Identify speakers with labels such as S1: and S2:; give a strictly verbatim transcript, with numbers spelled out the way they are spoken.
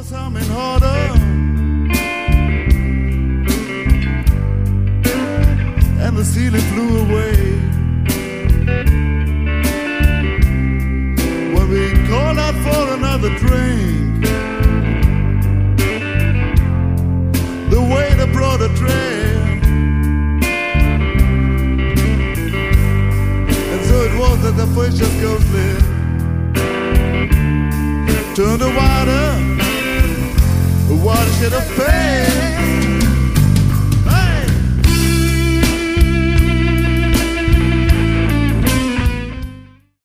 S1: was humming harder, and the ceiling flew away. When we called out for another drink, the waiter brought a tray, and so it was that the voice just ghostly turned to water, the water should have fed.